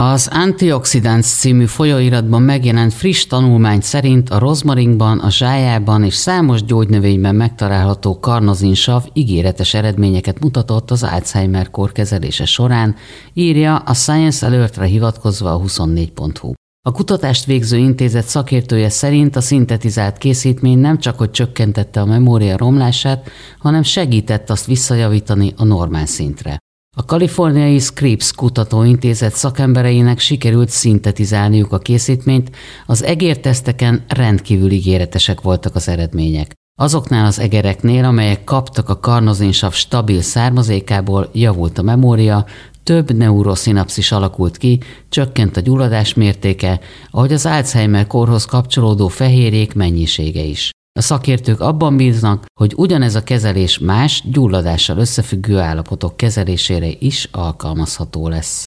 Az Antioxidants című folyóiratban megjelent friss tanulmány szerint a rozmarinban, a zsájában és számos gyógynövényben megtalálható karnozinsav ígéretes eredményeket mutatott az Alzheimer-kór kezelése során, írja a Science Alertre hivatkozva a 24.hu. A kutatást végző intézet szakértője szerint a szintetizált készítmény nem csak hogy csökkentette a memória romlását, hanem segített azt visszajavítani a normál szintre. A kaliforniai Scripps kutatóintézet szakembereinek sikerült szintetizálniuk a készítményt, az egérteszteken rendkívül ígéretesek voltak az eredmények. Azoknál az egereknél, amelyek kaptak a karnozinsav stabil származékából, javult a memória, több neuroszinapszis alakult ki, csökkent a gyulladás mértéke, ahogy az Alzheimer-kórhoz kapcsolódó fehérjék mennyisége is. A szakértők abban bíznak, hogy ugyanez a kezelés más, gyulladással összefüggő állapotok kezelésére is alkalmazható lesz.